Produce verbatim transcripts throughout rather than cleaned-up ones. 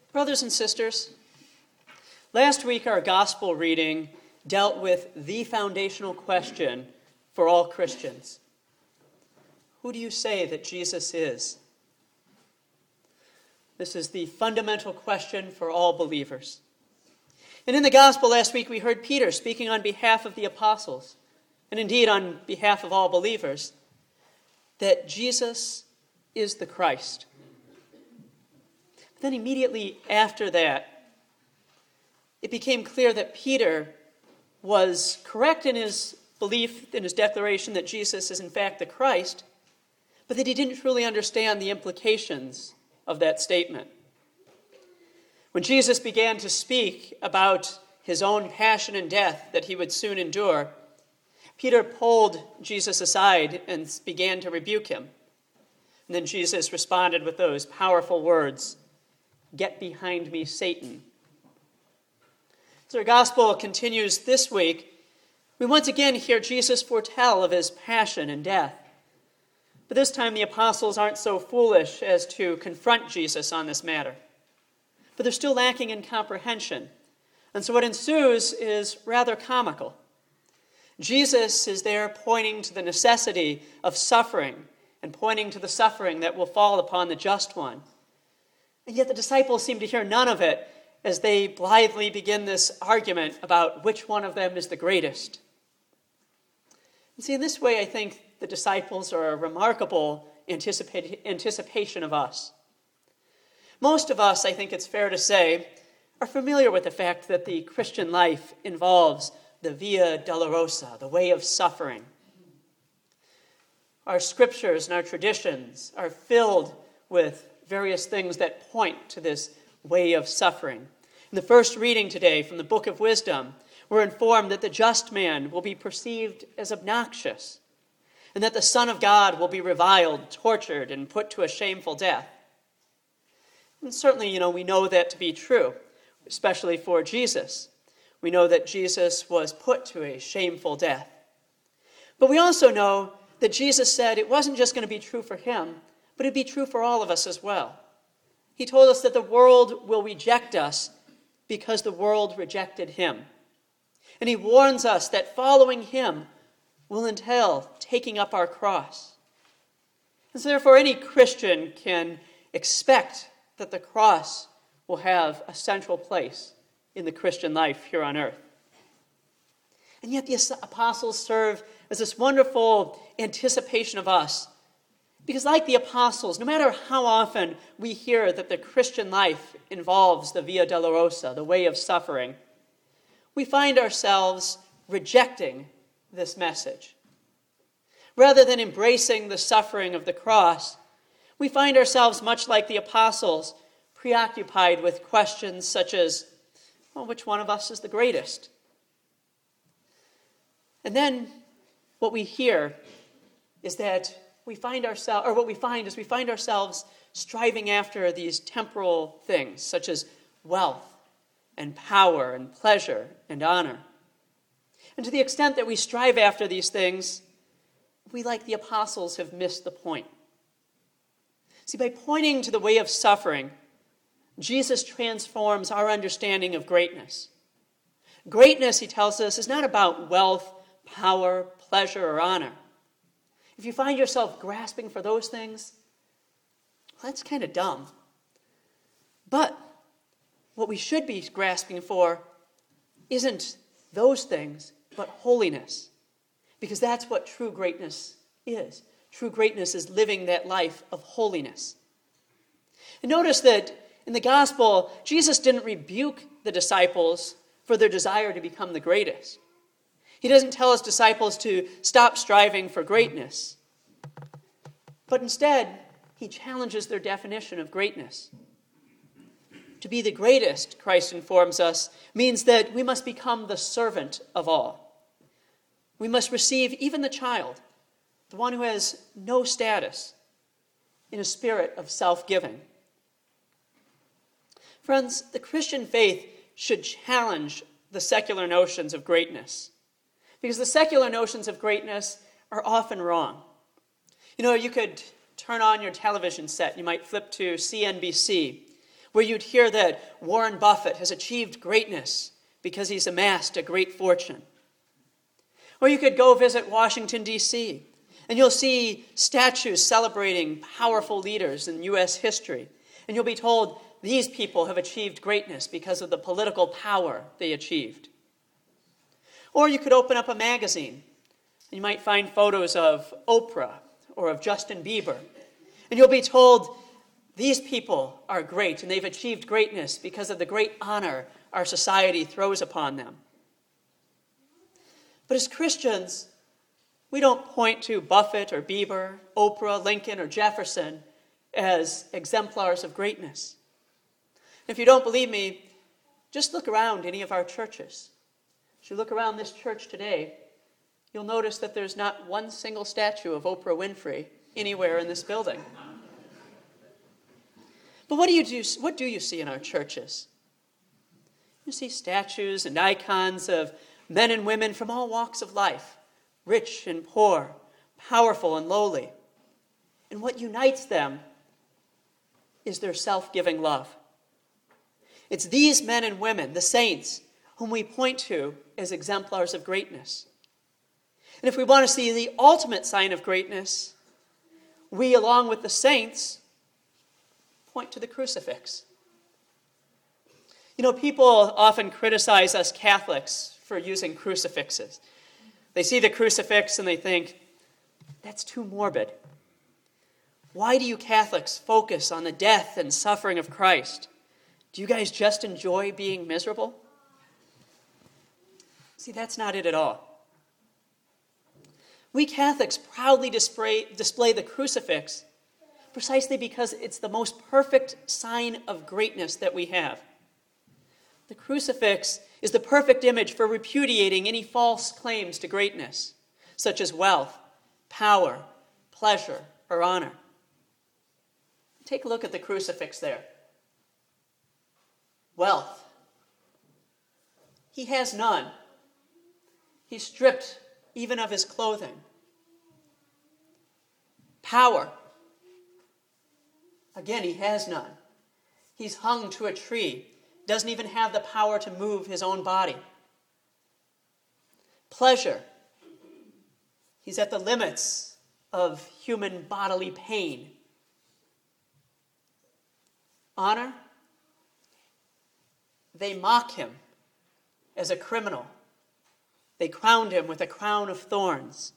Brothers and sisters, last week our gospel reading dealt with the foundational question for all Christians. Who do you say that Jesus is? This is the fundamental question for all believers. And in the gospel last week we heard Peter speaking on behalf of the apostles, and indeed on behalf of all believers, that Jesus is the Christ. But then immediately after that, it became clear that Peter was correct in his belief, in his declaration that Jesus is in fact the Christ, but that he didn't truly understand the implications of that statement. When Jesus began to speak about his own passion and death that he would soon endure, Peter pulled Jesus aside and began to rebuke him. And then Jesus responded with those powerful words, "Get behind me, Satan." As our gospel continues this week, we once again hear Jesus foretell of his passion and death. But this time the apostles aren't so foolish as to confront Jesus on this matter. But they're still lacking in comprehension. And so what ensues is rather comical. Jesus is there pointing to the necessity of suffering and pointing to the suffering that will fall upon the just one. And yet the disciples seem to hear none of it as they blithely begin this argument about which one of them is the greatest. And see, in this way, I think the disciples are a remarkable anticipa- anticipation of us. Most of us, I think it's fair to say, are familiar with the fact that the Christian life involves the Via Dolorosa, the way of suffering. Our scriptures and our traditions are filled with various things that point to this way of suffering. In the first reading today from the Book of Wisdom, we're informed that the just man will be perceived as obnoxious, and that the Son of God will be reviled, tortured, and put to a shameful death. And certainly, you know, we know that to be true, especially for Jesus. We know that Jesus was put to a shameful death. But we also know that Jesus said it wasn't just going to be true for him, but it'd be true for all of us as well. He told us that the world will reject us because the world rejected him. And he warns us that following him will entail taking up our cross. And so therefore any Christian can expect that the cross will have a central place in the Christian life here on earth. And yet the apostles serve as this wonderful anticipation of us. Because like the apostles, no matter how often we hear that the Christian life involves the Via Dolorosa, the way of suffering, we find ourselves rejecting this message. Rather than embracing the suffering of the cross, we find ourselves much like the apostles, preoccupied with questions such as, well, which one of us is the greatest? And then what we hear is that we find ourselves, or what we find is we find ourselves striving after these temporal things, such as wealth and power and pleasure and honor. And to the extent that we strive after these things, we, like the apostles, have missed the point. See, by pointing to the way of suffering, Jesus transforms our understanding of greatness. Greatness, he tells us, is not about wealth, power, pleasure, or honor. If you find yourself grasping for those things, well, that's kind of dumb. But what we should be grasping for isn't those things, but holiness. Because that's what true greatness is. True greatness is living that life of holiness. And notice that in the gospel, Jesus didn't rebuke the disciples for their desire to become the greatest. He doesn't tell his disciples to stop striving for greatness. But instead, he challenges their definition of greatness. To be the greatest, Christ informs us, means that we must become the servant of all. We must receive even the child, the one who has no status, in a spirit of self-giving. Friends, the Christian faith should challenge the secular notions of greatness, because the secular notions of greatness are often wrong. You know, you could turn on your television set, you might flip to C N B C, where you'd hear that Warren Buffett has achieved greatness because he's amassed a great fortune. Or you could go visit Washington, D C, and you'll see statues celebrating powerful leaders in U S history. And you'll be told these people have achieved greatness because of the political power they achieved. Or you could open up a magazine. You might find photos of Oprah or of Justin Bieber. And you'll be told these people are great and they've achieved greatness because of the great honor our society throws upon them. But as Christians, we don't point to Buffett or Bieber, Oprah, Lincoln, or Jefferson as exemplars of greatness. If you don't believe me, just look around any of our churches. As you look around this church today, you'll notice that there's not one single statue of Oprah Winfrey anywhere in this building. But what do you do, what do you see in our churches? You see statues and icons of men and women from all walks of life, rich and poor, powerful and lowly. And what unites them is their self-giving love. It's these men and women, the saints, whom we point to as exemplars of greatness. And if we want to see the ultimate sign of greatness, we, along with the saints, point to the crucifix. You know, people often criticize us Catholics for using crucifixes. They see the crucifix and they think, that's too morbid. Why do you Catholics focus on the death and suffering of Christ? Do you guys just enjoy being miserable? See, that's not it at all. We Catholics proudly display, display the crucifix precisely because it's the most perfect sign of greatness that we have. The crucifix is the perfect image for repudiating any false claims to greatness, such as wealth, power, pleasure, or honor. Take a look at the crucifix there. Wealth. He has none. He's stripped even of his clothing. Power. Again, he has none. He's hung to a tree. Doesn't even have the power to move his own body. Pleasure. He's at the limits of human bodily pain. Honor. They mock him as a criminal. They crowned him with a crown of thorns.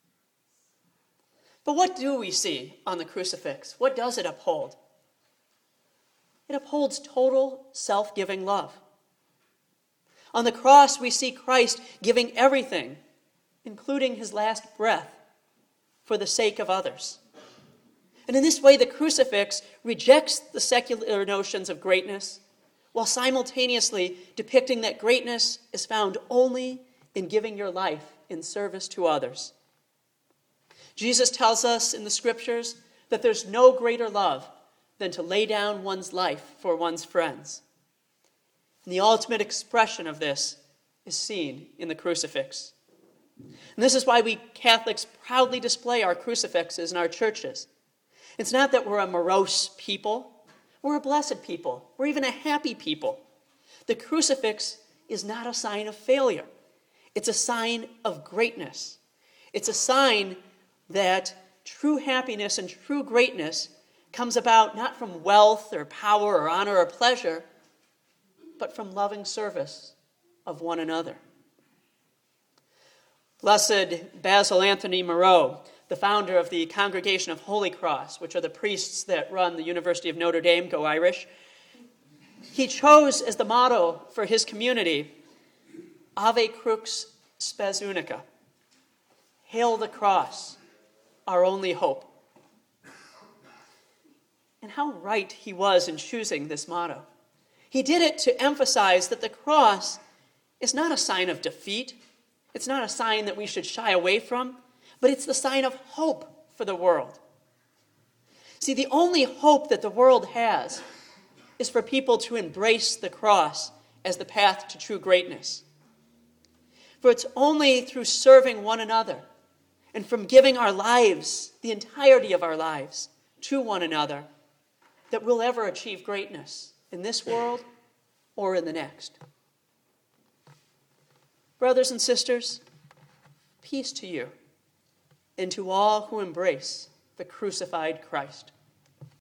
But what do we see on the crucifix? What does it uphold? It upholds total self-giving love. On the cross, we see Christ giving everything, including his last breath, for the sake of others. And in this way, the crucifix rejects the secular notions of greatness, while simultaneously depicting that greatness is found only in giving your life in service to others. Jesus tells us in the scriptures that there's no greater love than to lay down one's life for one's friends. And the ultimate expression of this is seen in the crucifix. And this is why we Catholics proudly display our crucifixes in our churches. It's not that we're a morose people. We're a blessed people. We're even a happy people. The crucifix is not a sign of failure. It's a sign of greatness. It's a sign that true happiness and true greatness comes about not from wealth or power or honor or pleasure, but from loving service of one another. Blessed Basil Anthony Moreau, the founder of the Congregation of Holy Cross, which are the priests that run the University of Notre Dame, go Irish, he chose as the motto for his community, Ave Crux Spes Unica, Hail the Cross, our only hope. And how right he was in choosing this motto. He did it to emphasize that the cross is not a sign of defeat. It's not a sign that we should shy away from, but it's the sign of hope for the world. See, the only hope that the world has is for people to embrace the cross as the path to true greatness. For it's only through serving one another and from giving our lives, the entirety of our lives, to one another, that we'll ever achieve greatness in this world or in the next. Brothers and sisters, peace to you and to all who embrace the crucified Christ.